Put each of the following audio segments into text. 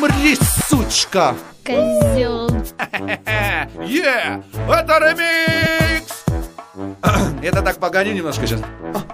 Умри, сучка! Козел. Это ремикс! Это так, погоди немножко сейчас.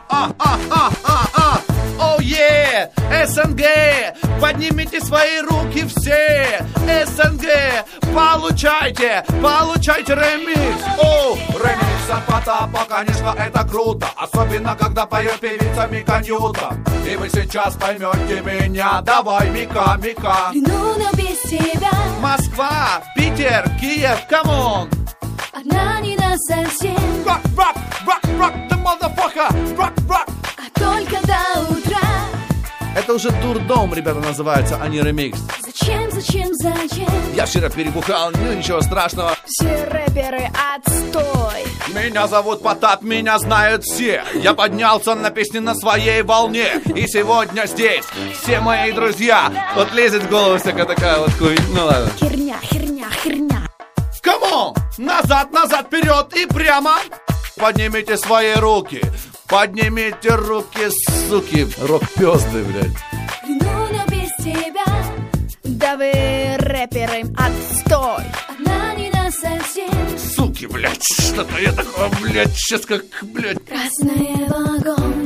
Оу, СНГ! Поднимите свои руки все! СНГ! Получайте ремикс! О, ремикс от Потапа, конечно, это круто. Особенно, когда поет певица Мика Ньютон. И вы сейчас поймете меня. Давай, Мика. Ну, но без тебя. Москва, Питер, Киев, камон! Одна не на совсем. Rock, the motherfucker! Rock! А только до утра. Это уже дурдом, ребята, называется, а не ремикс. Зачем? Я вчера перебухал, ну ничего страшного. Все рэперы отстой. Меня зовут Потап, меня знают все. Я поднялся на песни на своей волне. И сегодня здесь все мои друзья. Вот лезет в голову всякая такая вот хуйня. Ну ладно. Херня. Камон! Назад, вперед и прямо. Поднимите свои руки. Поднимите руки, суки. Рок-пёзды, блядь. Ну, но без тебя. Да вы рэперы отстой. Одна не на совсем. Суки, блядь, что-то я такое, блядь, сейчас как, блядь. Красный вагон.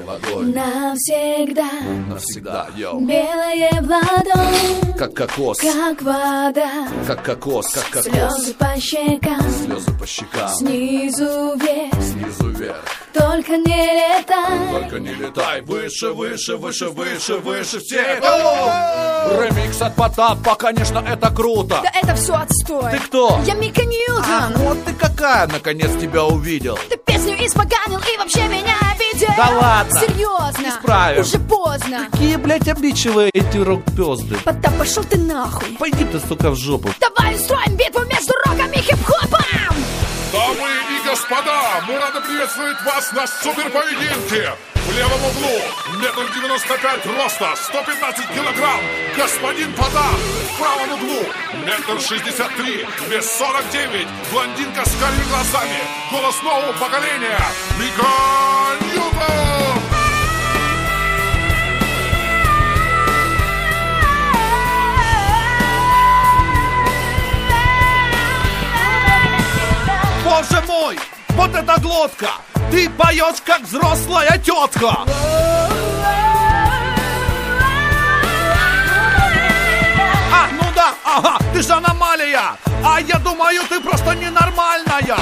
Навсегда, йоу. Белое в ладонь. Как кокос. Как вода. Как кокос. Слезы по щекам. Снизу вверх. Только не летай. Выше всех. Ремикс от Потапа, конечно, это круто. Да это все отстой. Ты кто? Я Мика Ньютон. Вот ты какая, наконец тебя увидел. Ты песню испоганил и вообще меня обидел. Да ладно. Серьезно. Исправим. Уже поздно. Какие, блядь, обидчивые эти рок-пёзды. Потап, пошел ты нахуй. Пойди ты, сука, в жопу. Давай устроим битву между роком и хип-хопом. Дамы и господа, мы рады приветствовать вас на суперпоединке. В левом углу 1,95 м роста, 115 килограмм, господин Потап. В правом углу 1,63 м, вес 49, блондинка с карими глазами, голос нового поколения, Мика Ньютон. Боже мой, вот эта глотка! Ты поешь, как взрослая тетка! Ну да, ага, ты же аномалия! А я думаю, ты просто ненормальная!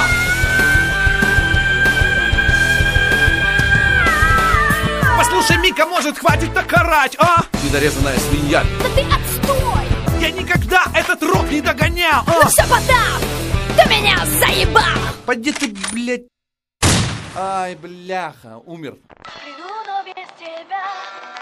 Послушай, Мика, может, хватит так орать, а? Недорезанная свинья! Да ты отстой! Я никогда этот рок не догонял! Ну все, Потап! Ты меня заебал! Пойди ты, блядь! Ай, бляха, умер. Приду, но без тебя.